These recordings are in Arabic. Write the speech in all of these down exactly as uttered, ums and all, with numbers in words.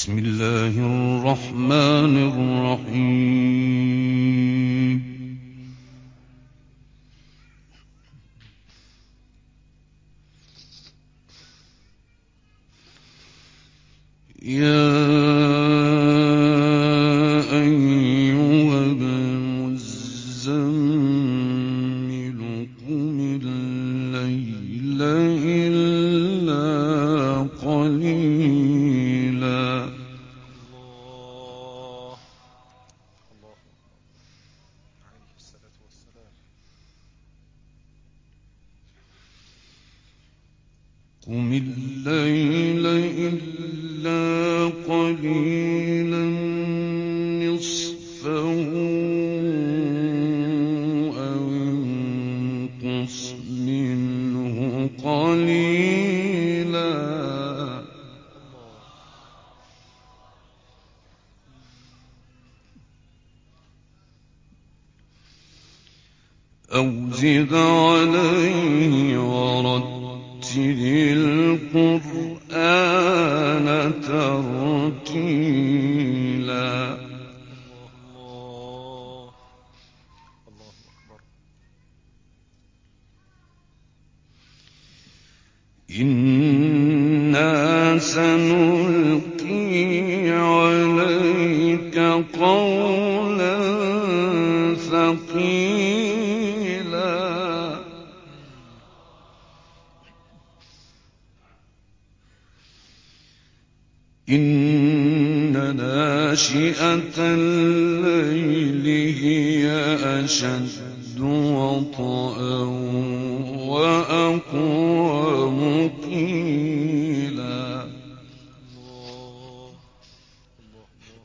بسم الله الرحمن الرحيم. يا أيها المزمل قم الليل إلا قليلا الله الله عليه الصلاة والسلام. قم الليل إلا قليلا نصفه أو انقص منه قليلا أو زد عليه ورتل القرآن ترتيلا. الله الله الله أكبر. إنا سنلقي عليك قولا ثقيلا. إن ناشئة الليل هي أشد وطئا وأقوم قيلا. الله الله الله.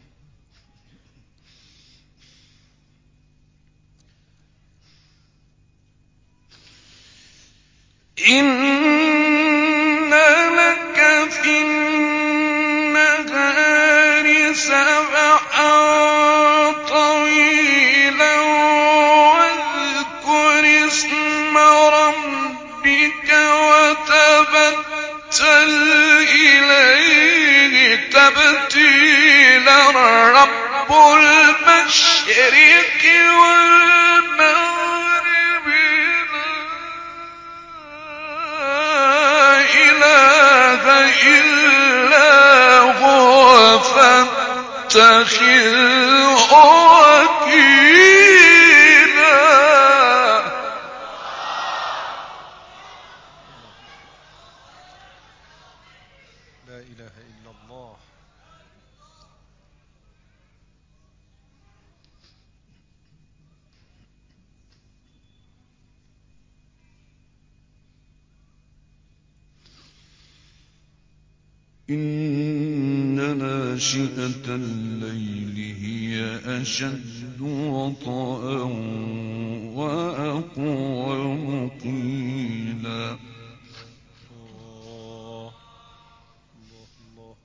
إن لك في النهار سبحا طويلا واذكر اسم ربك وتبتل إليه تبتيلا. رب المشرق والمغرب إله إلا هو فاتخذه وكيلا. لا إله إلا الله. إن ناشئة الليل هي أشد وطئا وأقوم قيلا. الله الله الله.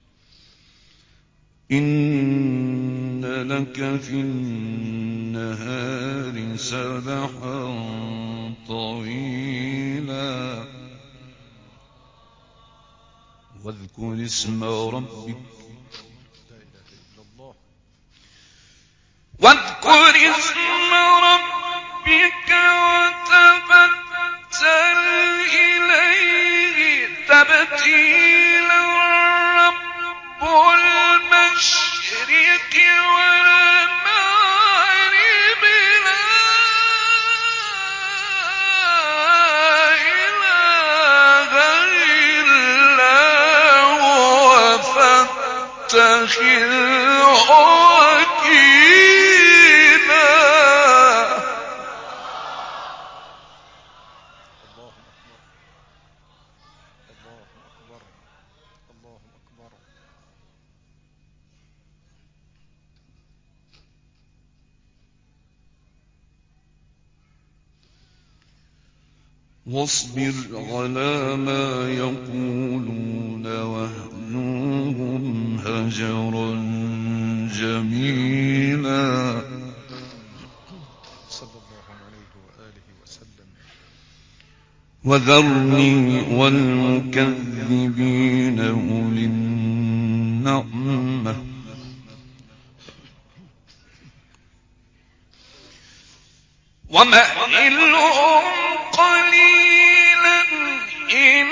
إن لك في النهار سبحا طويلا واذكر اسم ربك لا إله إلا الله. واذكر اسم ربك وتبتل إليه تبتيلا. رب المشرق والمغرب لا إله إلا هو فاتخذه وكيلا. الله أكبر الله أكبر الله أكبر. واصبر على ما يقولون واهجرهم هجرا جميلا. صلى الله عليه وآله وسلم. وذرني والمكذبين أولي النهي نعمة ومهلهم قليلا إن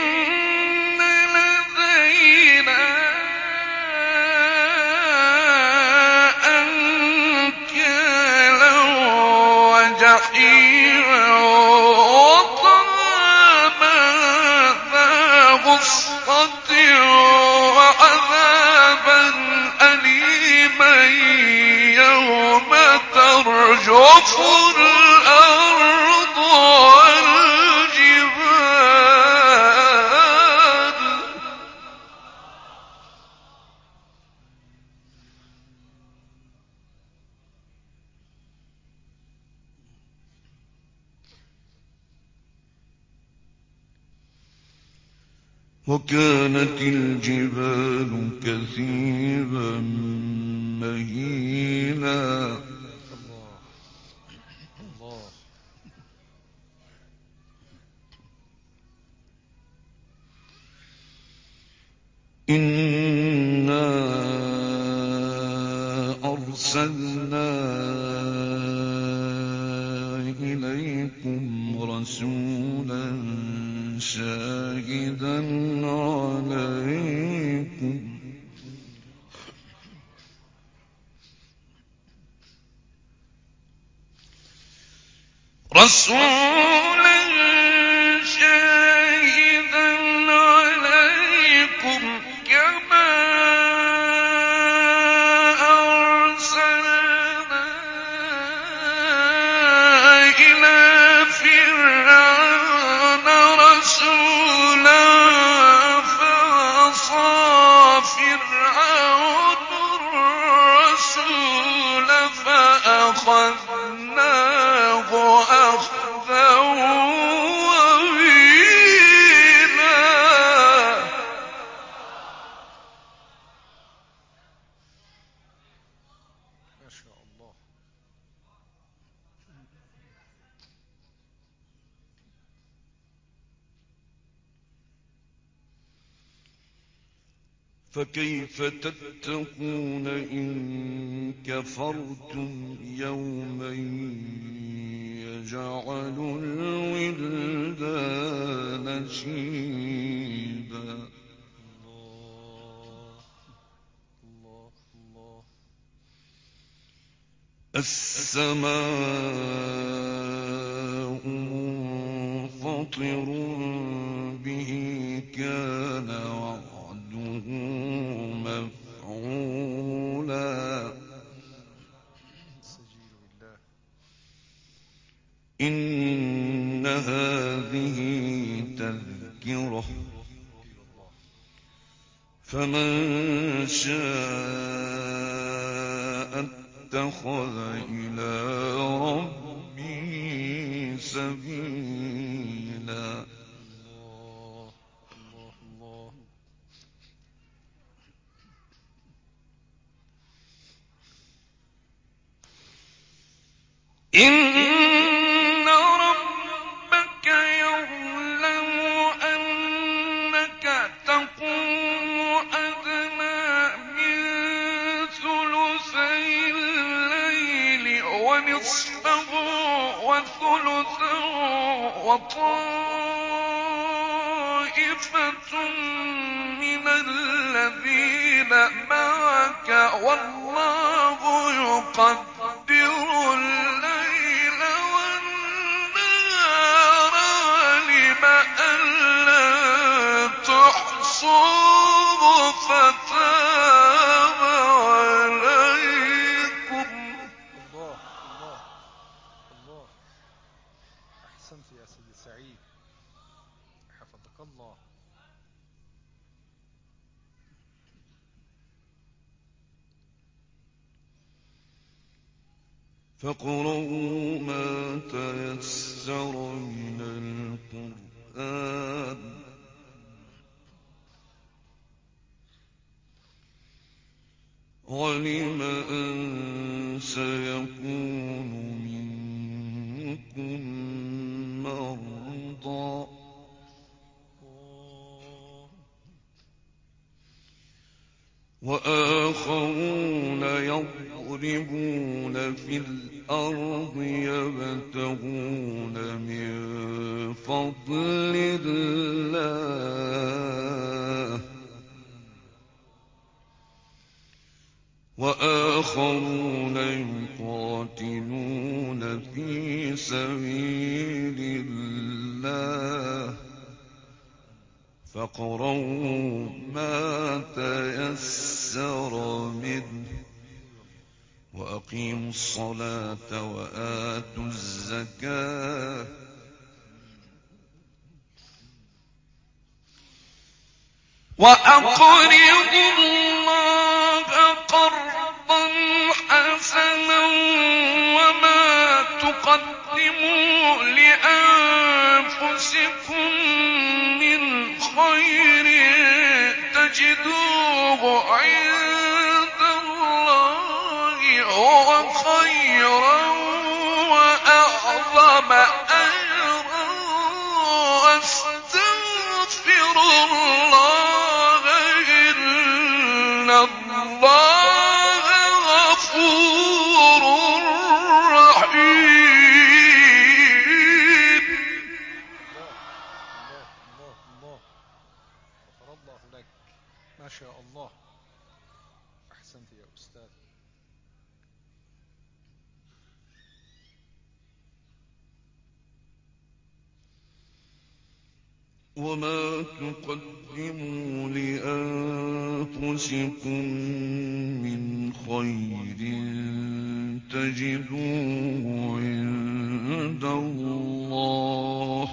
لدينا أنكالا وجحيما وطعاما ذا غصة وعذابا أليما يوم ترجف الأرض والجبال وكانت الجبال كثيبا مهيلا. الله الله إنا أرسلنا إليكم رسولا شاهدا عليكم رسولا شاهدا عليكم كما أرسلنا إلى فرعون رسولا فعصى فرعون الرسول فأخذناه أخذا وبيلا. ما شاء الله. فكيف تتقون إن كفرتم يوما يجعل الولدان شيبا. الله الله الله. السماء منفطر به كان وعده مفعولا. استجير بالله. إن هذه تذكرة اي والله. فمن شاء اتخذ إلى ربه سبيلا. الله الله الله. إن ربك يعلم أنك تقوم أدنى من ثلثي الليل ونصفه وثلثه وطائفة من الذين معك والله يقدر الليل والنهار علم أن لن تحصوه فتاب عليكم. الله الله الله. أحسنت يا سيدي سعيد، حفظك الله. فاقرؤوا ما تيسر من القرآن علم أن سيكون منكم مرضى وآخرون يضربون في الأرض يبتغون من فضل الله وآخرون يقاتلون في سبيل الله فاقرؤوا ما تيسر منه وأقيموا الصلاة وآتوا الزكاة وأقرضوا الله قرضا حسنا وما تقدموا لأنفسكم من خير تجدوه عند الله هو خيرا وأعظم أجرا واستغفروا الله إن الله غفور رحيم. الله الله الله غفر الله لك. ما شاء الله. أحسنت يا أستاذ. وما تقدموا لأنفسكم من خير تجدوه عند الله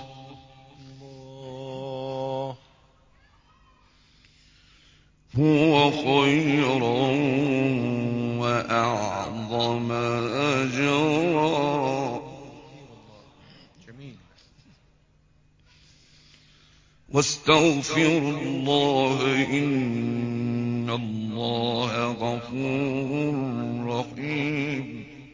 الله هو خيرا وأعظم أجرا جميل. واستغفروا الله إن الله غفور رحيم.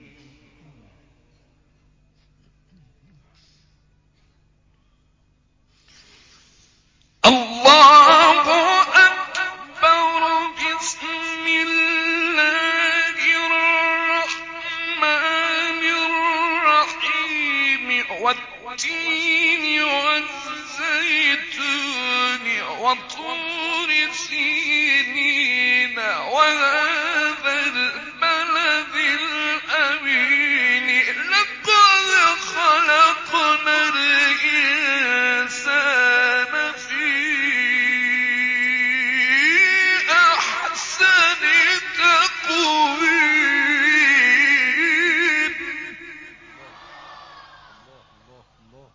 الله أكبر. بسم الله الرحمن الرحيم. والتين والزيتون وطور سينين وهذا البلد الأمين لقد خلقنا الإنسان في أحسن تقويم. الله الله الله.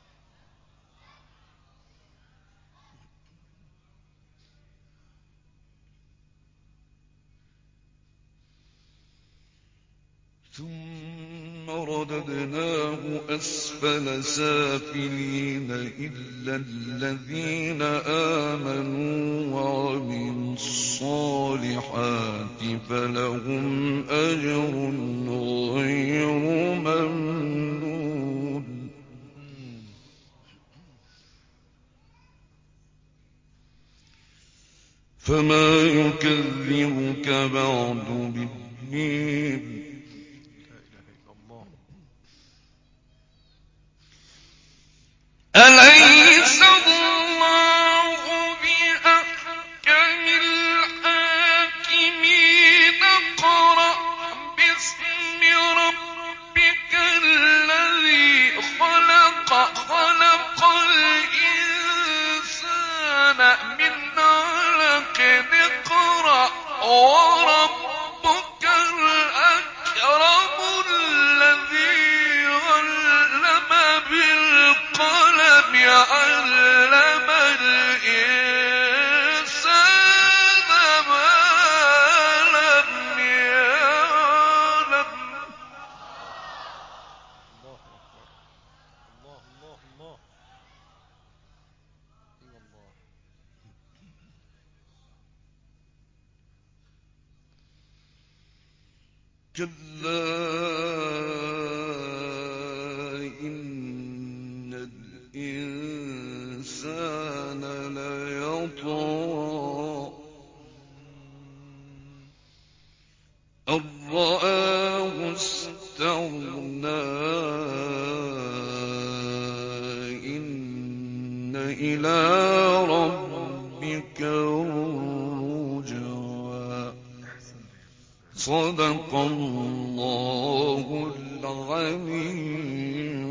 ثم رددناه أسفل سافلين إلا الذين آمنوا وعملوا الصالحات فلهم أجر غير ممنون. فما يكذبك بعد بالدين أليس الله بأحكم الحاكمين. اقرأ باسم ربك الذي خلق خلق الإنسان من علق اقرأ وربك الأكرم الذي علم بالقلم علم الإنسان ما لم يعلم. الله أكبر. الله الله الله. أي والله. كلا إن الإنسان ليطغى أَن رَّآهُ اسْتَغْنَىٰ إِنَّ إِلَىٰ رَبِّكَ الرُّجْعَىٰ. صدق الله العلي